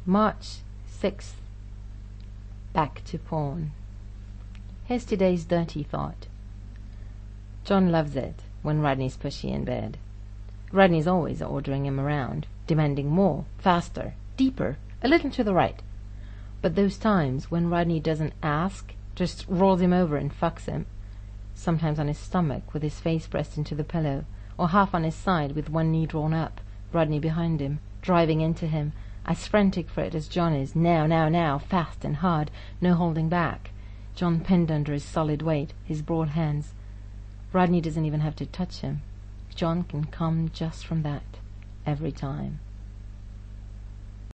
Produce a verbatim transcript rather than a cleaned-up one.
March sixth. Back to porn. Here's today's dirty thought. John loves it when Rodney's pushy in bed. Rodney's always ordering him around, demanding more, faster, deeper, a little to the right. But those times when Rodney doesn't ask, just rolls him over and fucks him, sometimes on his stomach with his face pressed into the pillow, or half on his side with one knee drawn up, Rodney behind him, driving into him, as frantic for it as John is, now, now, now, fast and hard, no holding back. John pinned under his solid weight, his broad hands. Rodney doesn't even have to touch him. John can come just from that, every time.